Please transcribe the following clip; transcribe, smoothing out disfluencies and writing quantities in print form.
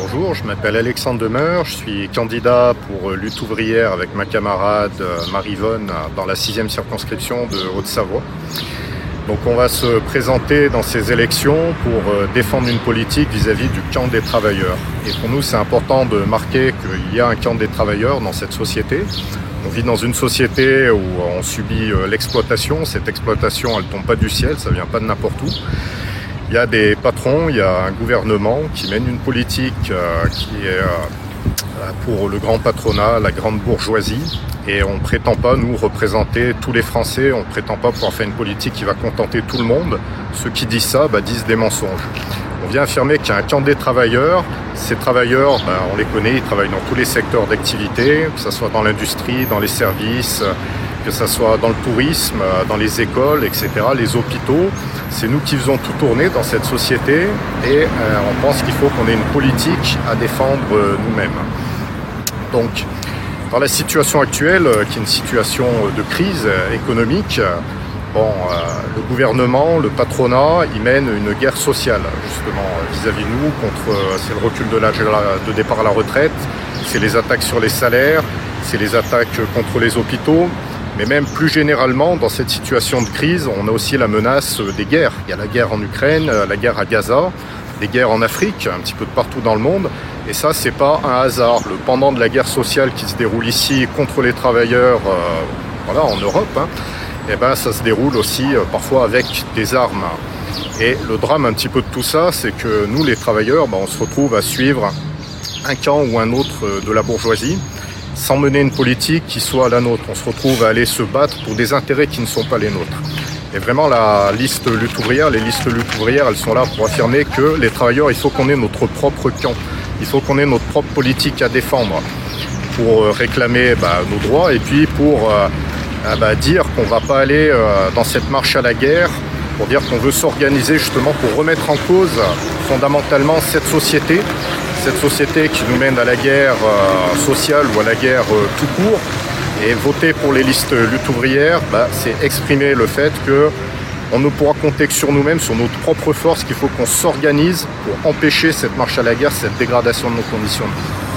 Bonjour, je m'appelle Alexandre Demeur, je suis candidat pour Lutte ouvrière avec ma camarade Marie-Vonne dans la 6e circonscription de Haute-Savoie. Donc on va se présenter dans ces élections pour défendre une politique vis-à-vis du camp des travailleurs. Et pour nous, c'est important de marquer qu'il y a un camp des travailleurs dans cette société. On vit dans une société où on subit l'exploitation. Cette exploitation, elle ne tombe pas du ciel, ça ne vient pas de n'importe où. Il y a des patrons, il y a un gouvernement qui mène une politique qui est pour le grand patronat, la grande bourgeoisie. Et on ne prétend pas, nous, représenter tous les Français. On ne prétend pas pouvoir faire une politique qui va contenter tout le monde. Ceux qui disent ça disent des mensonges. On vient affirmer qu'il y a un camp des travailleurs. Ces travailleurs, on les connaît, ils travaillent dans tous les secteurs d'activité, que ce soit dans l'industrie, dans les services, que ce soit dans le tourisme, dans les écoles, etc., les hôpitaux. C'est nous qui faisons tout tourner dans cette société et on pense qu'il faut qu'on ait une politique à défendre nous-mêmes. Donc, dans la situation actuelle, qui est une situation de crise économique, le gouvernement, le patronat, ils mènent une guerre sociale, justement, vis-à-vis de nous, c'est le recul de l'âge de départ à la retraite, c'est les attaques sur les salaires, c'est les attaques contre les hôpitaux, mais même plus généralement, dans cette situation de crise, on a aussi la menace des guerres. Il y a la guerre en Ukraine, la guerre à Gaza, des guerres en Afrique, un petit peu de partout dans le monde, et ça, c'est pas un hasard. Le pendant de la guerre sociale qui se déroule ici contre les travailleurs, en Europe, ça se déroule aussi parfois avec des armes. Et le drame un petit peu de tout ça, c'est que nous, les travailleurs, on se retrouve à suivre un camp ou un autre de la bourgeoisie, sans mener une politique qui soit la nôtre. On se retrouve à aller se battre pour des intérêts qui ne sont pas les nôtres. Et vraiment, les listes lutte ouvrière, elles sont là pour affirmer que les travailleurs, il faut qu'on ait notre propre camp. Il faut qu'on ait notre propre politique à défendre pour réclamer nos droits et puis pour dire qu'on ne va pas aller dans cette marche à la guerre, pour dire qu'on veut s'organiser justement pour remettre en cause fondamentalement cette société qui nous mène à la guerre sociale ou à la guerre tout court. Et voter pour les listes lutte ouvrière, c'est exprimer le fait qu'on ne pourra compter que sur nous-mêmes, sur notre propre force, qu'il faut qu'on s'organise pour empêcher cette marche à la guerre, cette dégradation de nos conditions de vie.